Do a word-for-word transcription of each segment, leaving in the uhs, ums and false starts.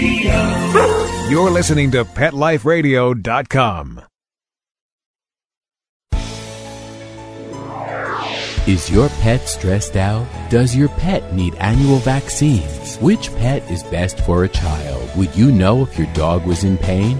Radio. You're listening to pet life radio dot com. Is your pet stressed out? Does your pet need annual vaccines? Which pet is best for a child? Would you know if your dog was in pain?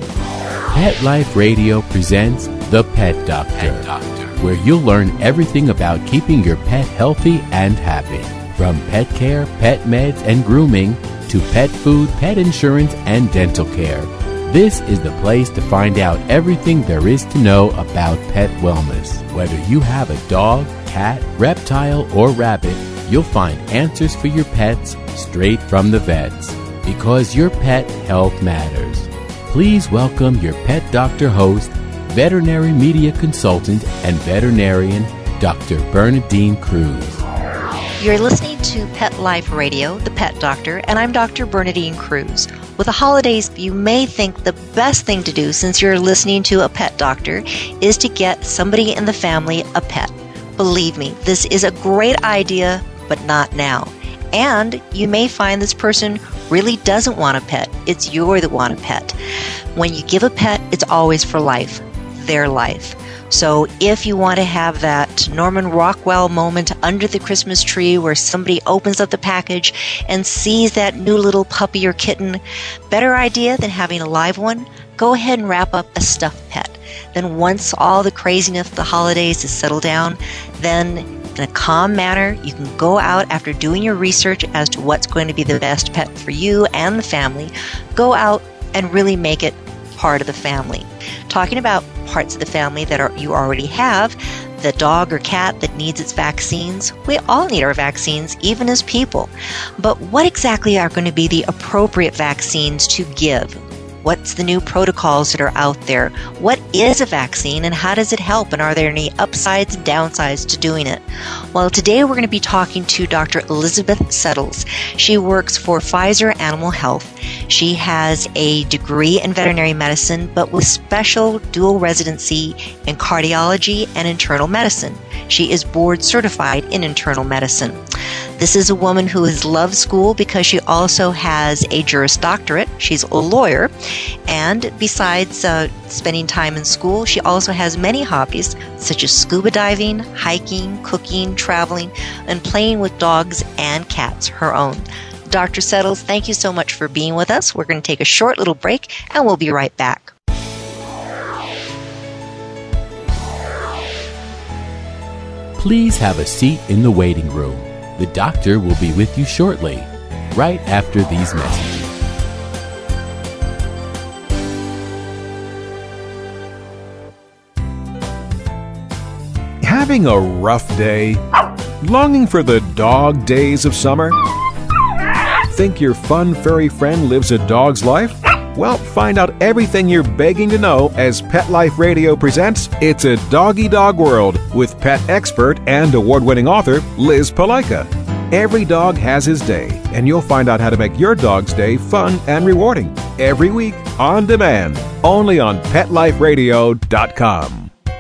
Pet Life Radio presents The Pet Doctor, Pet Doctor, where you'll learn everything about keeping your pet healthy and happy. From pet care, pet meds, and grooming, to pet food, pet insurance, and dental care. This is the place to find out everything there is to know about pet wellness. Whether you have a dog, cat, reptile, or rabbit, you'll find answers for your pets straight from the vets. Because your pet health matters. Please welcome your Pet Doctor host, veterinary media consultant, and veterinarian, Doctor Bernadine Cruz. You're listening to Pet Life Radio, the Pet Doctor, and I'm Doctor Bernadine Cruz. With the holidays, you may think the best thing to do since you're listening to a pet doctor is to get somebody in the family a pet. Believe me, this is a great idea, but not now. And you may find this person really doesn't want a pet. It's you that want a pet. When you give a pet, it's always for life, their life. So if you want to have that Norman Rockwell moment under the Christmas tree where somebody opens up the package and sees that new little puppy or kitten, better idea than having a live one, go ahead and wrap up a stuffed pet. Then once all the craziness of the holidays is settled down, then in a calm manner, you can go out after doing your research as to what's going to be the best pet for you and the family. Go out and really make it part of the family. Talking about parts of the family that are, you already have, the dog or cat that needs its vaccines. We all need our vaccines, even as people. But what exactly are going to be the appropriate vaccines to give? What's the new protocols that are out there? What is a vaccine and how does it help? And are there any upsides and downsides to doing it? Well, today we're going to be talking to Doctor Elizabeth Settles. She works for Pfizer Animal Health. She has a degree in veterinary medicine, but with special dual residency in cardiology and internal medicine. She is board certified in internal medicine. This is a woman who has loved school because she also has a Juris Doctorate. She's a lawyer. And besides uh, spending time in school, she also has many hobbies such as scuba diving, hiking, cooking, traveling, and playing with dogs and cats, her own. Doctor Settles, thank you so much for being with us. We're going to take a short little break, and we'll be right back. Please have a seat in the waiting room. The doctor will be with you shortly, right after these messages. Having a rough day? Longing for the dog days of summer? Think your fun furry friend lives a dog's life? Well, find out everything you're begging to know as Pet Life Radio presents It's a Doggy Dog World with pet expert and award-winning author Liz Palaika. Every dog has his day, and you'll find out how to make your dog's day fun and rewarding every week on demand, only on pet life radio dot com.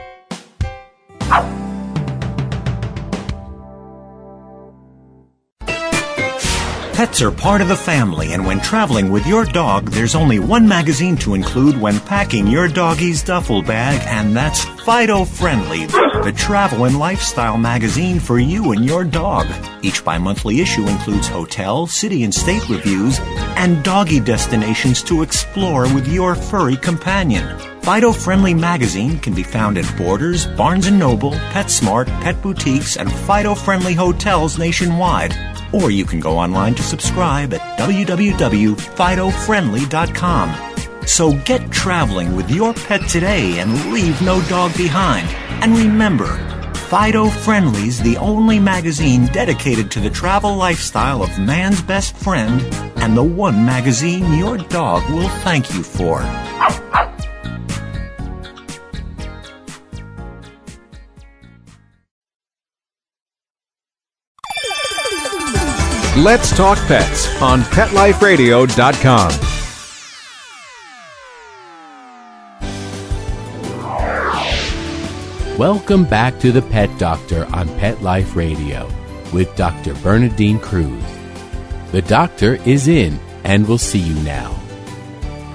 Pets are part of the family, and when traveling with your dog, there's only one magazine to include when packing your doggy's duffel bag, and that's Fido Friendly, the travel and lifestyle magazine for you and your dog. Each bi-monthly issue includes hotel, city, and state reviews, and doggy destinations to explore with your furry companion. Fido Friendly magazine can be found at Borders, Barnes and Noble, PetSmart, Pet Boutiques, and Fido Friendly hotels nationwide. Or you can go online to subscribe at w w w dot fido friendly dot com. So get traveling with your pet today and leave no dog behind. And remember, Fido Friendly's the only magazine dedicated to the travel lifestyle of man's best friend, and the one magazine your dog will thank you for. Let's Talk Pets on pet life radio dot com. Welcome back to the Pet Doctor on Pet Life Radio with Doctor Bernadine Cruz. The doctor is in and will see you now.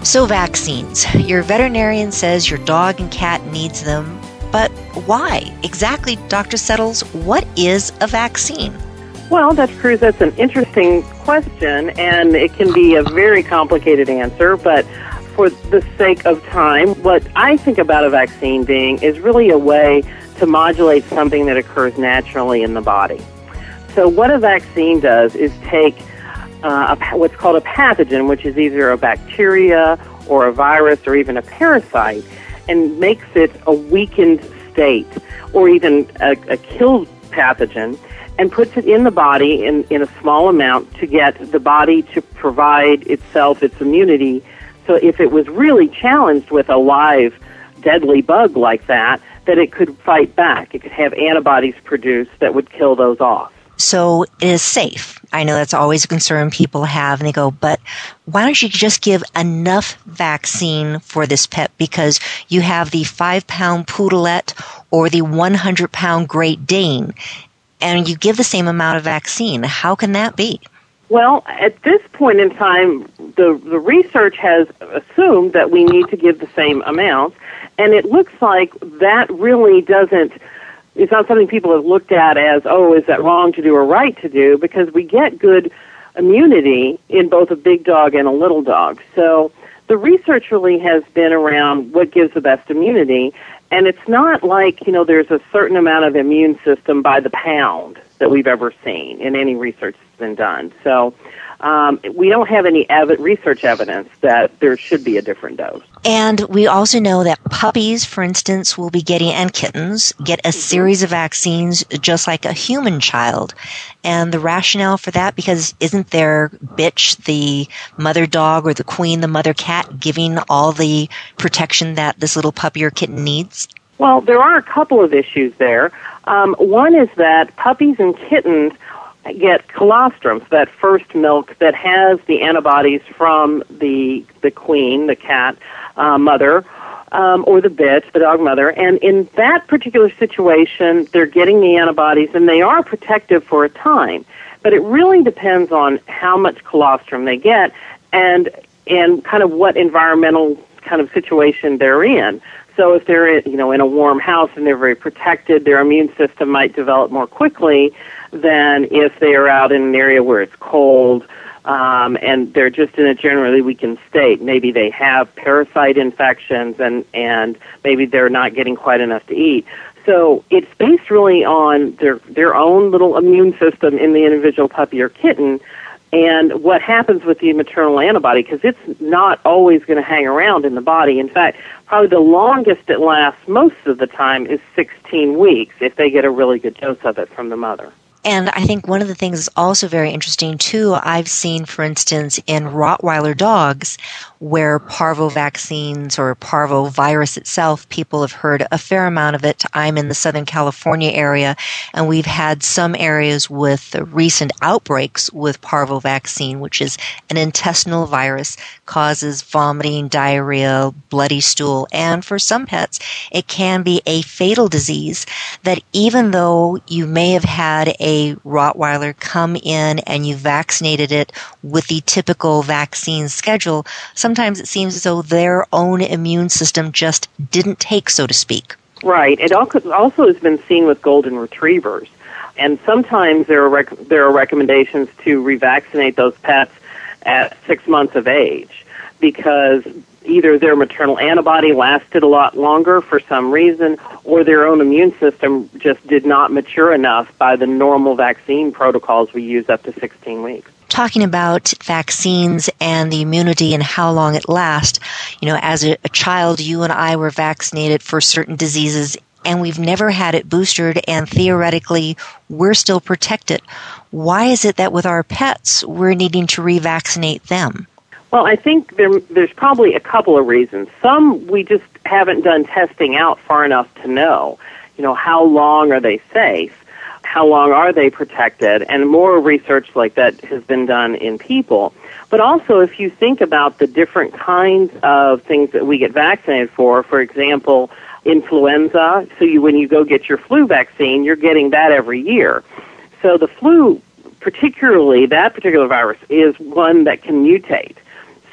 So vaccines. Your veterinarian says your dog and cat needs them, but why? Exactly, Doctor Settles, what is a vaccine? Well, Doctor Cruz, that's an interesting question, and it can be a very complicated answer, but for the sake of time, what I think about a vaccine being is really a way to modulate something that occurs naturally in the body. So what a vaccine does is take uh, a, what's called a pathogen, which is either a bacteria or a virus or even a parasite, and makes it a weakened state or even a, a killed pathogen, and puts it in the body in, in a small amount to get the body to provide itself its immunity. So if it was really challenged with a live, deadly bug like that, that it could fight back. It could have antibodies produced that would kill those off. So it is safe. I know that's always a concern people have, and they go, but why don't you just give enough vaccine for this pet? Because you have the five-pound poodlette or the one hundred pound Great Dane, and you give the same amount of vaccine. How can that be? Well, at this point in time, the, the research has assumed that we need to give the same amounts, and it looks like that really doesn't, it's not something people have looked at as, oh, is that wrong to do or right to do, because we get good immunity in both a big dog and a little dog. So the research really has been around what gives the best immunity, and it's not like, you know, there's a certain amount of immune system by the pound that we've ever seen in any research that's been done. So um, we don't have any ev- research evidence that there should be a different dose. And we also know that puppies, for instance, will be getting, and kittens, get a series of vaccines just like a human child. And the rationale for that, because isn't their bitch, the mother dog, or the queen, the mother cat, giving all the protection that this little puppy or kitten needs? Well, there are a couple of issues there. Um, one is that puppies and kittens get colostrum, that first milk that has the antibodies from the the queen, the cat uh, mother, um, or the bitch, the dog mother. And in that particular situation, they're getting the antibodies, and they are protective for a time. But it really depends on how much colostrum they get and and kind of what environmental kind of situation they're in. So if they're, you know, in a warm house and they're very protected, their immune system might develop more quickly than if they are out in an area where it's cold um, and they're just in a generally weakened state. Maybe they have parasite infections and, and maybe they're not getting quite enough to eat. So it's based really on their their own little immune system in the individual puppy or kitten and what happens with the maternal antibody, because it's not always going to hang around in the body. In fact, probably the longest it lasts most of the time is sixteen weeks if they get a really good dose of it from the mother. And I think one of the things that's also very interesting, too, I've seen, for instance, in Rottweiler dogs, where parvo vaccines or parvovirus itself, people have heard a fair amount of it. I'm in the Southern California area, and we've had some areas with recent outbreaks with parvo vaccine, which is an intestinal virus, causes vomiting, diarrhea, bloody stool, and for some pets, it can be a fatal disease that even though you may have had a Rottweiler come in and you vaccinated it with the typical vaccine schedule, sometimes it seems as though their own immune system just didn't take, so to speak. Right. It also has been seen with golden retrievers. And sometimes there are rec- there are recommendations to revaccinate those pets at six months of age because either their maternal antibody lasted a lot longer for some reason, or their own immune system just did not mature enough by the normal vaccine protocols we use up to sixteen weeks. Talking about vaccines and the immunity and how long it lasts, you know, as a, a child, you and I were vaccinated for certain diseases, and we've never had it boosted, and theoretically, we're still protected. Why is it that with our pets, we're needing to revaccinate them? Well, I think there, there's probably a couple of reasons. Some we just haven't done testing out far enough to know. You know, how long are they safe? How long are they protected? And more research like that has been done in people. But also, if you think about the different kinds of things that we get vaccinated for, for example, influenza. So you, when you go get your flu vaccine, you're getting that every year. So the flu, particularly that particular virus, is one that can mutate.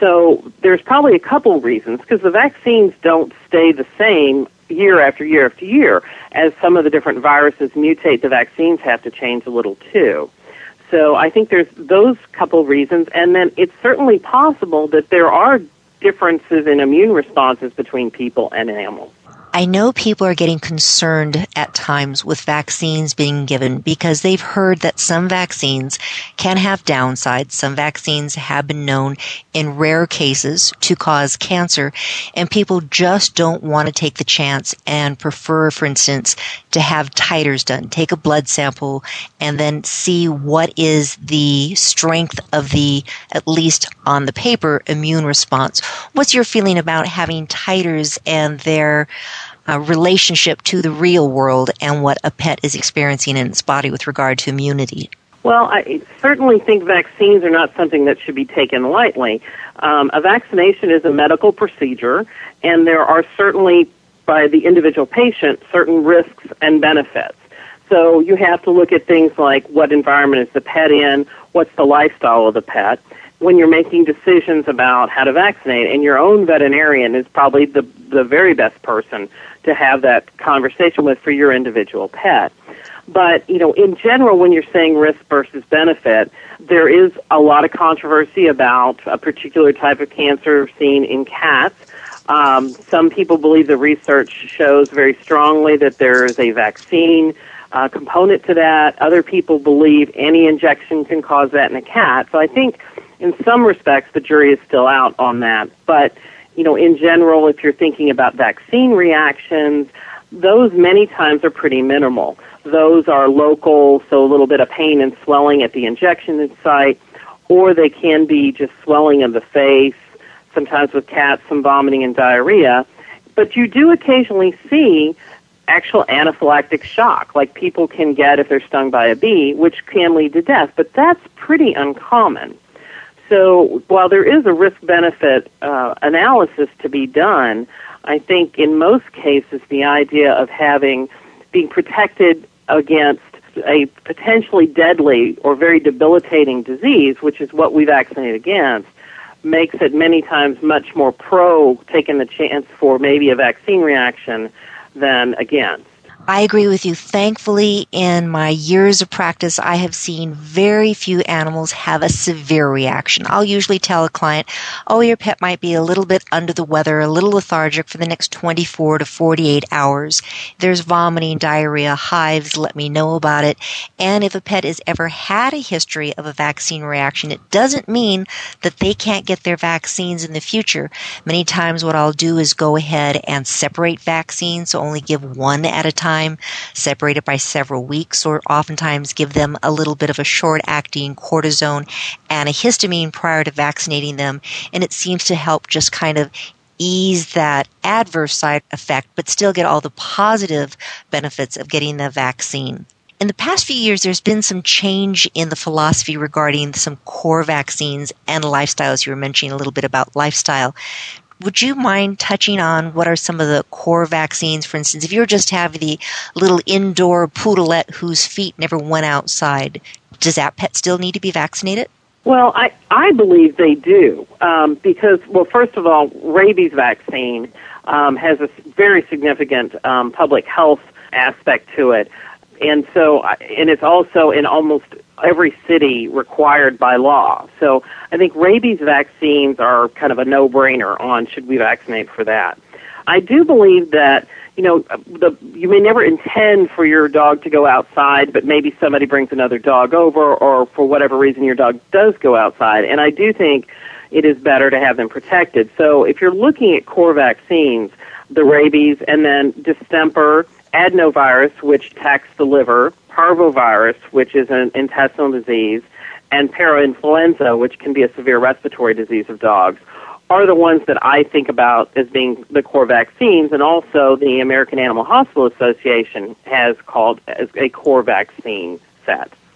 So there's probably a couple reasons, because the vaccines don't stay the same year after year after year. As some of the different viruses mutate, the vaccines have to change a little too. So I think there's those couple reasons, and then it's certainly possible that there are differences in immune responses between people and animals. I know people are getting concerned at times with vaccines being given because they've heard that some vaccines can have downsides. Some vaccines have been known in rare cases to cause cancer, and people just don't want to take the chance and prefer, for instance, to have titers done, take a blood sample, and then see what is the strength of the, at least on the paper, immune response. What's your feeling about having titers and their Uh, relationship to the real world and what a pet is experiencing in its body with regard to immunity? Well, I certainly think vaccines are not something that should be taken lightly. Um, a vaccination is a medical procedure, and there are certainly, by the individual patient, certain risks and benefits. So you have to look at things like what environment is the pet in, what's the lifestyle of the pet, when you're making decisions about how to vaccinate. And your own veterinarian is probably the, the very best person to have that conversation with for your individual pet. But, you know, in general, when you're saying risk versus benefit, there is a lot of controversy about a particular type of cancer seen in cats. Um, some people believe the research shows very strongly that there is a vaccine uh, component to that. Other people believe any injection can cause that in a cat. So I think in some respects the jury is still out on that. But, you know, in general, if you're thinking about vaccine reactions, those many times are pretty minimal. Those are local, so a little bit of pain and swelling at the injection site, or they can be just swelling of the face, sometimes with cats, some vomiting and diarrhea. But you do occasionally see actual anaphylactic shock, like people can get if they're stung by a bee, which can lead to death, but that's pretty uncommon. So while there is a risk-benefit uh, analysis to be done, I think in most cases the idea of having, being protected against a potentially deadly or very debilitating disease, which is what we vaccinate against, makes it many times much more pro taking the chance for maybe a vaccine reaction than against. I agree with you. Thankfully, in my years of practice, I have seen very few animals have a severe reaction. I'll usually tell a client, oh, your pet might be a little bit under the weather, a little lethargic for the next twenty-four to forty-eight hours. There's vomiting, diarrhea, hives, let me know about it. And if a pet has ever had a history of a vaccine reaction, it doesn't mean that they can't get their vaccines in the future. Many times what I'll do is go ahead and separate vaccines, so only give one at a time. Separated by several weeks, or oftentimes give them a little bit of a short-acting cortisone and a histamine prior to vaccinating them, and it seems to help just kind of ease that adverse side effect, but still get all the positive benefits of getting the vaccine. In the past few years, there's been some change in the philosophy regarding some core vaccines and lifestyles. You were mentioning a little bit about lifestyle. Would you mind touching on what are some of the core vaccines? For instance, if you were just having the little indoor poodleette whose feet never went outside, does that pet still need to be vaccinated? Well, I, I believe they do um, because, well, first of all, rabies vaccine um, has a very significant um, public health aspect to it. And so, and it's also in almost every city required by law. So I think rabies vaccines are kind of a no-brainer on should we vaccinate for that. I do believe that, you know, the, you may never intend for your dog to go outside, but maybe somebody brings another dog over, or for whatever reason your dog does go outside. And I do think it is better to have them protected. So if you're looking at core vaccines, the rabies, and then distemper, adenovirus, which attacks the liver, parvovirus, which is an intestinal disease, and parainfluenza, which can be a severe respiratory disease of dogs, are the ones that I think about as being the core vaccines, and also the American Animal Hospital Association has called as a core vaccine set.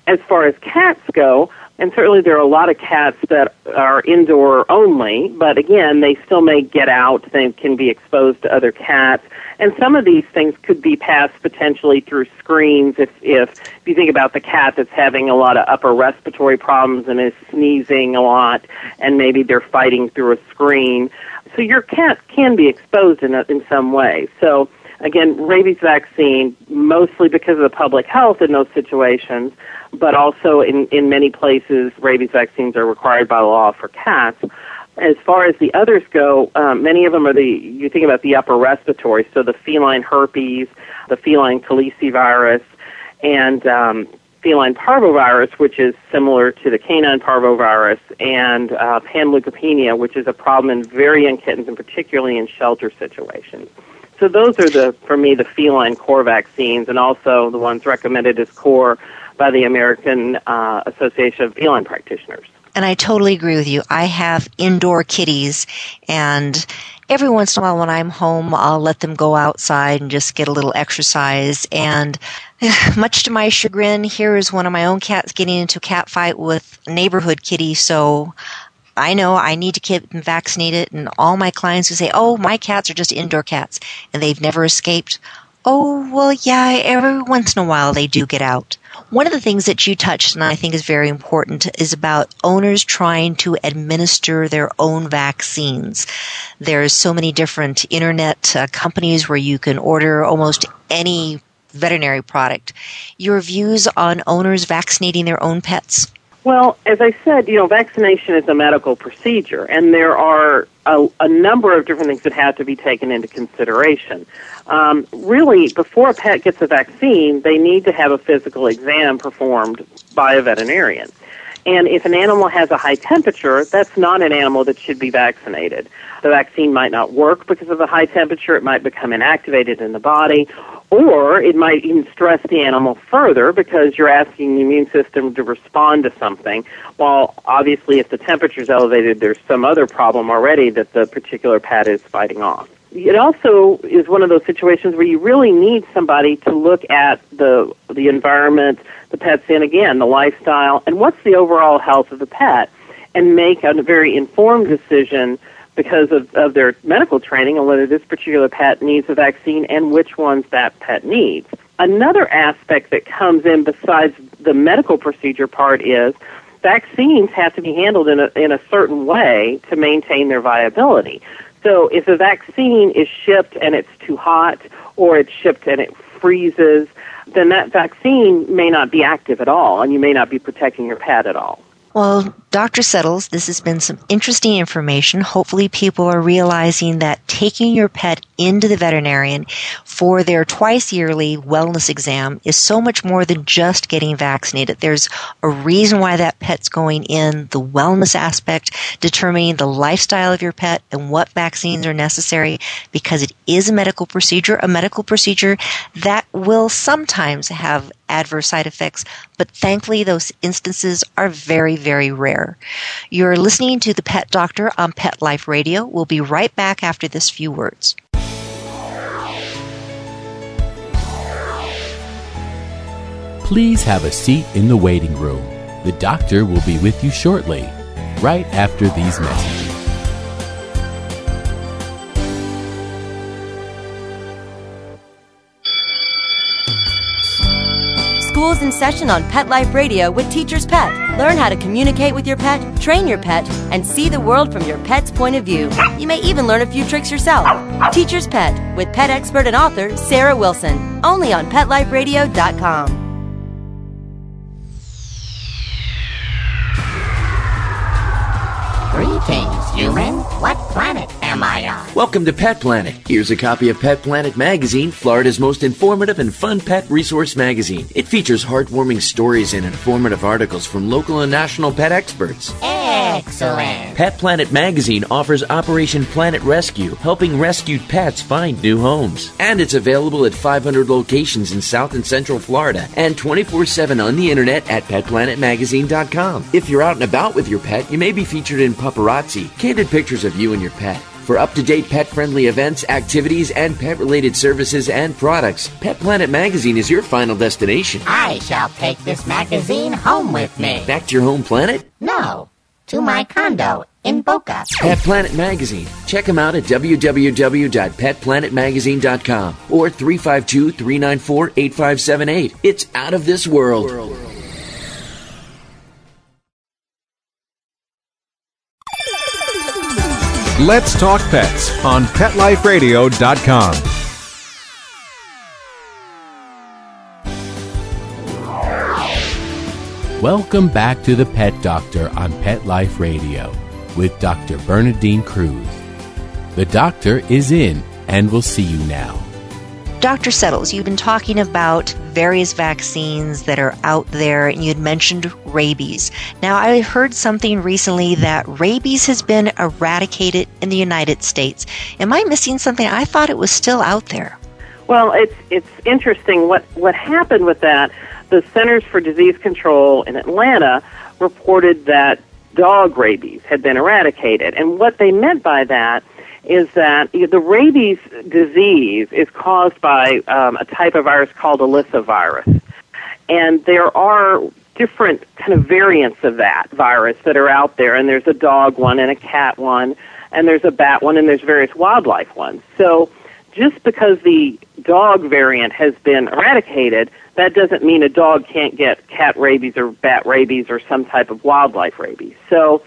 as far as cats go, and certainly there are a lot of cats that are indoor only, but again, they still may get out, they can be exposed to other cats, and some of these things could be passed potentially through screens if, if, if you think about the cat that's having a lot of upper respiratory problems and is sneezing a lot, and maybe they're fighting through a screen. So your cat can be exposed in, a, in some way. So again, rabies vaccine, mostly because of the public health in those situations, but also in, in many places, rabies vaccines are required by law for cats. As far as the others go, um, many of them are the, you think about the upper respiratory, so the feline herpes, the feline calicivirus, and um, feline parvovirus, which is similar to the canine parvovirus, and uh, panleukopenia, which is a problem in very young kittens, and particularly in shelter situations. So those are, the, for me, the feline core vaccines, and also the ones recommended as core by the American uh, Association of Feline Practitioners. And I totally agree with you. I have indoor kitties, and every once in a while when I'm home, I'll let them go outside and just get a little exercise. And much to my chagrin, here is one of my own cats getting into a cat fight with a neighborhood kitty, so I know I need to get them vaccinated. And all my clients who say, oh, my cats are just indoor cats, and they've never escaped. Oh, well, yeah, every once in a while they do get out. One of the things that you touched, and I think is very important, is about owners trying to administer their own vaccines. There's so many different internet uh, companies where you can order almost any veterinary product. Your views on owners vaccinating their own pets? Well, as I said, you know, vaccination is a medical procedure, and there are a, a number of different things that have to be taken into consideration. Um, really, before a pet gets a vaccine, they need to have a physical exam performed by a veterinarian. And if an animal has a high temperature, that's not an animal that should be vaccinated. The vaccine might not work because of the high temperature. It might become inactivated in the body, or it might even stress the animal further because you're asking the immune system to respond to something. While obviously if the temperature is elevated, there's some other problem already that the particular pet is fighting off. It also is one of those situations where you really need somebody to look at the the environment the pet's in, again, the lifestyle, and what's the overall health of the pet, and make a very informed decision because of, of their medical training on whether this particular pet needs a vaccine and which ones that pet needs. Another aspect that comes in besides the medical procedure part is vaccines have to be handled in a, in a certain way to maintain their viability. So if a vaccine is shipped and it's too hot, or it's shipped and it freezes, then that vaccine may not be active at all, and you may not be protecting your pet at all. Well, Doctor Settles, this has been some interesting information. Hopefully people are realizing that taking your pet into the veterinarian for their twice yearly wellness exam is so much more than just getting vaccinated. There's a reason why that pet's going in, the wellness aspect, determining the lifestyle of your pet and what vaccines are necessary, because it is a medical procedure, a medical procedure that will sometimes have adverse side effects, but thankfully those instances are very, very rare. You're listening to The Pet Doctor on Pet Life Radio. We'll be right back after this few words. Please have a seat in the waiting room. The doctor will be with you shortly, right after these messages. School's in session on Pet Life Radio with Teacher's Pet. Learn how to communicate with your pet, train your pet, and see the world from your pet's point of view. You may even learn a few tricks yourself. Teacher's Pet with pet expert and author Sarah Wilson. Only on pet life radio dot com. Greetings, human. What planet am I on? Welcome to Pet Planet. Here's a copy of Pet Planet Magazine, Florida's most informative and fun pet resource magazine. It features heartwarming stories and informative articles from local and national pet experts. Excellent. Pet Planet Magazine offers Operation Planet Rescue, helping rescued pets find new homes. And it's available at five hundred locations in South and Central Florida and twenty-four seven on the internet at pet planet magazine dot com. If you're out and about with your pet, you may be featured in Paparazzi, candid pictures of you and your pet. For up-to-date pet-friendly events, activities, and pet-related services and products, Pet Planet Magazine is your final destination. I shall take this magazine home with me. Back to your home planet? No, to my condo in Boca. Pet Planet Magazine. Check them out at w w w dot pet planet magazine dot com or three five two, three nine four, eight five seven eight. It's out of this world. Let's Talk Pets on pet life radio dot com. Welcome back to the Pet Doctor on Pet Life Radio with Doctor Bernadine Cruz. The doctor is in and will see you now. Doctor Settles, you've been talking about various vaccines that are out there, and you had mentioned rabies. Now, I heard something recently that rabies has been eradicated in the United States. Am I missing something? I thought it was still out there. Well, it's it's interesting what, what happened with that. The Centers for Disease Control in Atlanta reported that dog rabies had been eradicated. And what they meant by that is that the rabies disease is caused by um, a type of virus called elicivirus. And there are different kind of variants of that virus that are out there. And there's a dog one and a cat one, and there's a bat one, and there's various wildlife ones. So just because the dog variant has been eradicated, that doesn't mean a dog can't get cat rabies or bat rabies or some type of wildlife rabies. So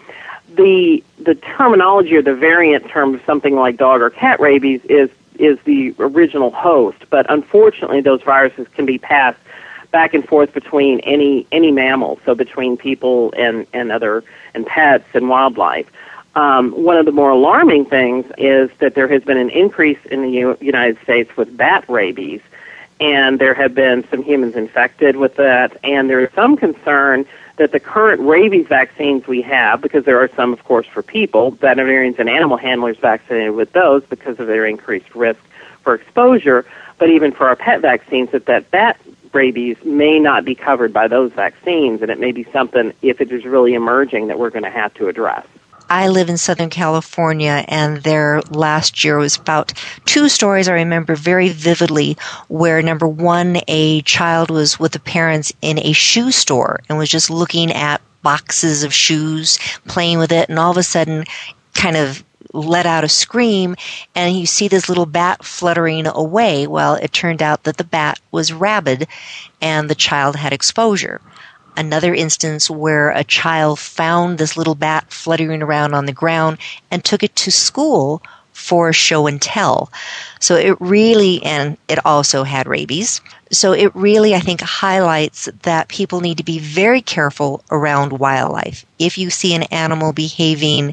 the the terminology or the variant term of something like dog or cat rabies is is the original host, but unfortunately those viruses can be passed back and forth between any any mammal, so between people and, and other and pets and wildlife. Um, one of the more alarming things is that there has been an increase in the U- United States with bat rabies, and there have been some humans infected with that, and there is some concern that the current rabies vaccines we have, because there are some, of course, for people, veterinarians and animal handlers vaccinated with those because of their increased risk for exposure, but even for our pet vaccines, that that bat rabies may not be covered by those vaccines, and it may be something, if it is really emerging, that we're going to have to address. I live in Southern California, and there last year was about two stories I remember very vividly where, number one, a child was with the parents in a shoe store and was just looking at boxes of shoes, playing with it, and all of a sudden kind of let out a scream, and you see this little bat fluttering away. Well, it turned out that the bat was rabid, and the child had exposure. Another instance where a child found this little bat fluttering around on the ground and took it to school for show and tell. So it really, and it also had rabies. So it really, I think, highlights that people need to be very careful around wildlife. If you see an animal behaving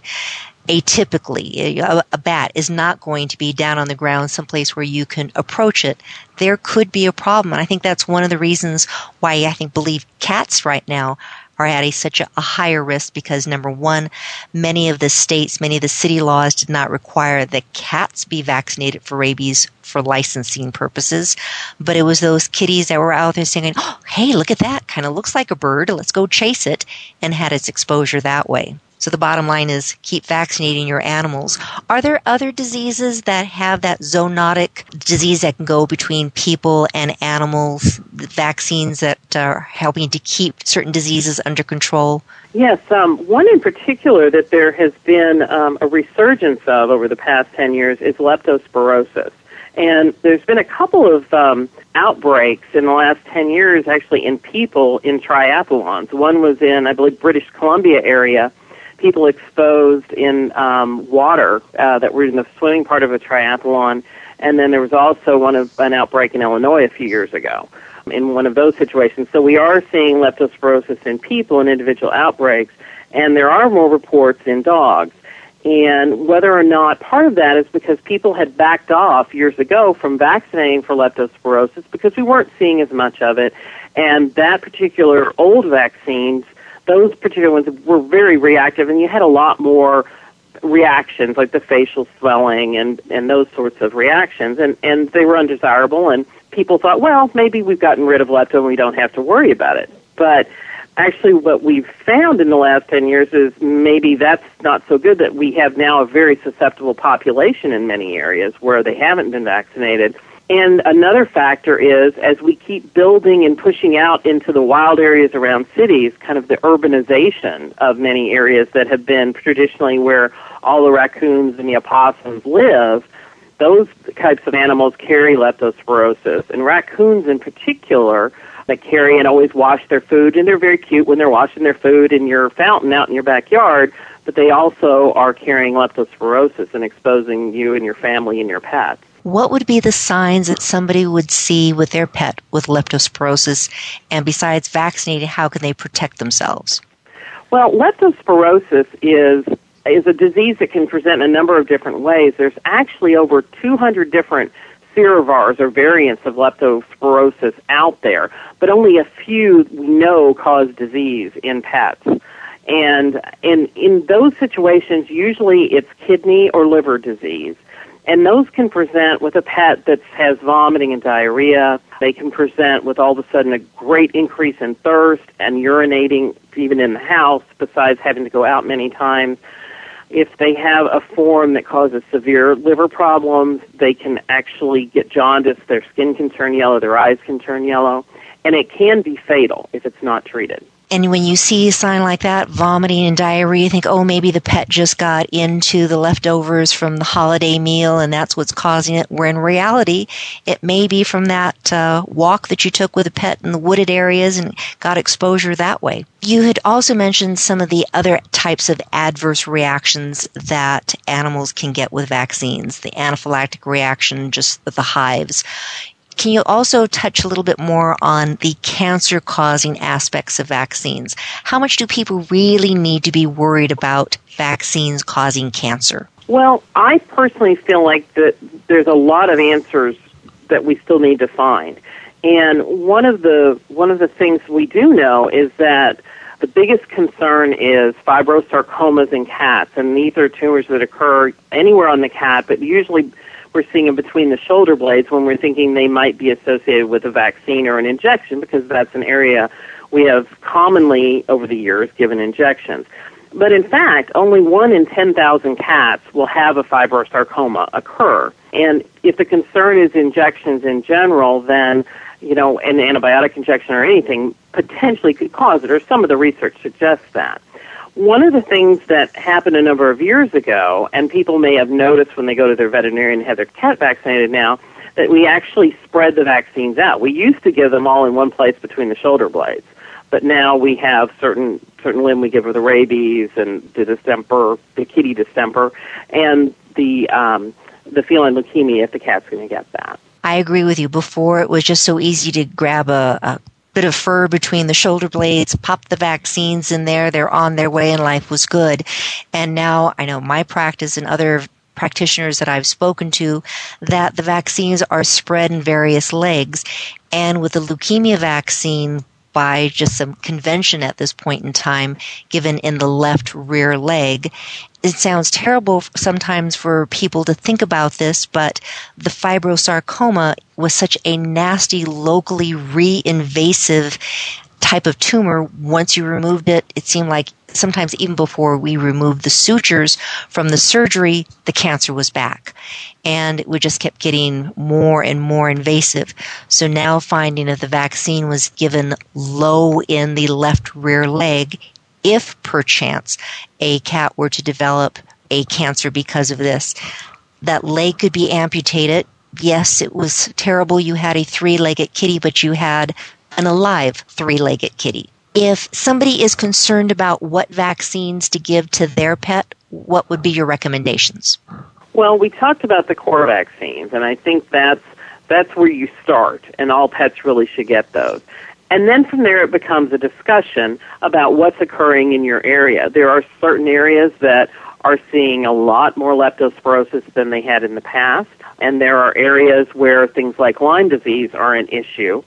atypically, a, a bat is not going to be down on the ground someplace where you can approach it. There could be a problem. And I think that's one of the reasons why I think believe cats right now are at a, such a, a higher risk, because number one, many of the states, many of the city laws did not require that cats be vaccinated for rabies for licensing purposes. But it was those kitties that were out there saying, oh, hey, look at that. Kind of looks like a bird. Let's go chase it, and had its exposure that way. So the bottom line is keep vaccinating your animals. Are there other diseases that have that zoonotic disease that can go between people and animals, vaccines that are helping to keep certain diseases under control? Yes, um, one in particular that there has been um, a resurgence of over the past ten years is leptospirosis. And there's been a couple of um, outbreaks in the last ten years actually in people in triathlons. One was in, I believe, British Columbia area. People exposed in um, water uh, that were in the swimming part of a triathlon, and then there was also one of an outbreak in Illinois a few years ago in one of those situations. So we are seeing leptospirosis in people in individual outbreaks, and there are more reports in dogs. And whether or not part of that is because people had backed off years ago from vaccinating for leptospirosis because we weren't seeing as much of it, and that particular old vaccines, those particular ones were very reactive, and you had a lot more reactions, like the facial swelling and, and those sorts of reactions, and, and they were undesirable, and people thought, well, maybe we've gotten rid of lepto and we don't have to worry about it. But actually what we've found in the last ten years is maybe that's not so good, that we have now a very susceptible population in many areas where they haven't been vaccinated. And another factor is, as we keep building and pushing out into the wild areas around cities, kind of the urbanization of many areas that have been traditionally where all the raccoons and the opossums live, those types of animals carry leptospirosis. And raccoons in particular, that carry and always wash their food, and they're very cute when they're washing their food in your fountain out in your backyard, but they also are carrying leptospirosis and exposing you and your family and your pets. What would be the signs that somebody would see with their pet with leptospirosis? And besides vaccinating, how can they protect themselves? Well, leptospirosis is is a disease that can present in a number of different ways. There's actually over two hundred different serovars or variants of leptospirosis out there, but only a few we know cause disease in pets. And in, in those situations, usually it's kidney or liver disease. And those can present with a pet that has vomiting and diarrhea. They can present with all of a sudden a great increase in thirst and urinating even in the house, besides having to go out many times. If they have a form that causes severe liver problems, they can actually get jaundice. Their skin can turn yellow, their eyes can turn yellow, and it can be fatal if it's not treated. And when you see a sign like that, vomiting and diarrhea, you think, oh, maybe the pet just got into the leftovers from the holiday meal and that's what's causing it, where in reality, it may be from that uh, walk that you took with a pet in the wooded areas and got exposure that way. You had also mentioned some of the other types of adverse reactions that animals can get with vaccines, the anaphylactic reaction, just with the hives. Can you also touch a little bit more on the cancer-causing aspects of vaccines? How much do people really need to be worried about vaccines causing cancer? Well, I personally feel like that there's a lot of answers that we still need to find. And one of the one of the things we do know is that the biggest concern is fibrosarcomas in cats, and these are tumors that occur anywhere on the cat, but usually we're seeing them between the shoulder blades when we're thinking they might be associated with a vaccine or an injection, because that's an area we have commonly over the years given injections. But in fact, only one in ten thousand cats will have a fibrosarcoma occur. And if the concern is injections in general, then, you know, an antibiotic injection or anything potentially could cause it, or some of the research suggests that. One of the things that happened a number of years ago, and people may have noticed when they go to their veterinarian and have their cat vaccinated now, that we actually spread the vaccines out. We used to give them all in one place between the shoulder blades, but now we have certain certain limb we give her the rabies and the distemper, the kitty distemper, and the um, the feline leukemia if the cat's going to get that. I agree with you. Before, it was just so easy to grab a, a bit of fur between the shoulder blades, pop the vaccines in there, they're on their way, and life was good. And now I know my practice and other practitioners that I've spoken to that the vaccines are spread in various legs. And with the leukemia vaccine, by just some convention at this point in time, given in the left rear leg. It sounds terrible sometimes for people to think about this, but the fibrosarcoma was such a nasty, locally re-invasive type of tumor. Once you removed it, it seemed like sometimes even before we removed the sutures from the surgery, the cancer was back. And we just kept getting more and more invasive. So now finding that the vaccine was given low in the left rear leg, if perchance a cat were to develop a cancer because of this, that leg could be amputated. Yes, it was terrible. You had a three-legged kitty, but you had an alive three-legged kitty. If somebody is concerned about what vaccines to give to their pet, what would be your recommendations? Well, we talked about the core vaccines, and I think that's that's where you start, and all pets really should get those. And then from there it becomes a discussion about what's occurring in your area. There are certain areas that are seeing a lot more leptospirosis than they had in the past, and there are areas where things like Lyme disease are an issue.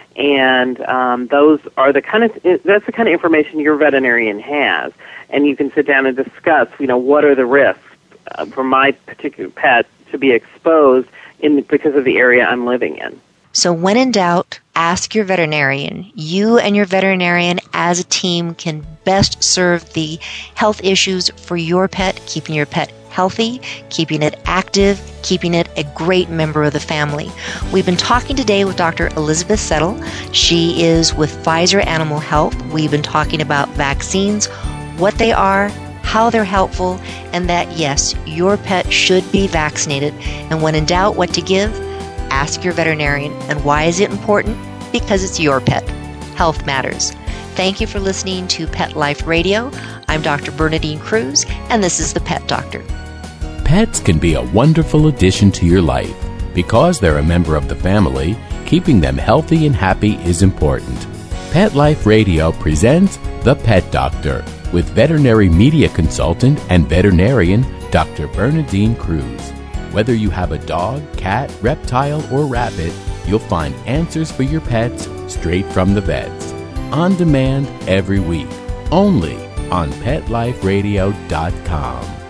And um, those are the kind of that's the kind of information your veterinarian has, and you can sit down and discuss. You know, what are the risks uh, for my particular pet to be exposed in because of the area I'm living in. So when in doubt, ask your veterinarian. You and your veterinarian as a team can best serve the health issues for your pet, keeping your pet healthy, keeping it active, keeping it a great member of the family. We've been talking today with Doctor Elizabeth Settle. She is with Pfizer Animal Health. We've been talking about vaccines, what they are, how they're helpful, and that, yes, your pet should be vaccinated. And when in doubt what to give, ask your veterinarian. And why is it important? Because it's your pet. Health matters. Thank you for listening to Pet Life Radio. I'm Doctor Bernadine Cruz, and this is the Pet Doctor. Pets can be a wonderful addition to your life. Because they're a member of the family, keeping them healthy and happy is important. Pet Life Radio presents The Pet Doctor with veterinary media consultant and veterinarian Doctor Bernadine Cruz. Whether you have a dog, cat, reptile, or rabbit, you'll find answers for your pets straight from the vets. On demand every week, only on pet life radio dot com.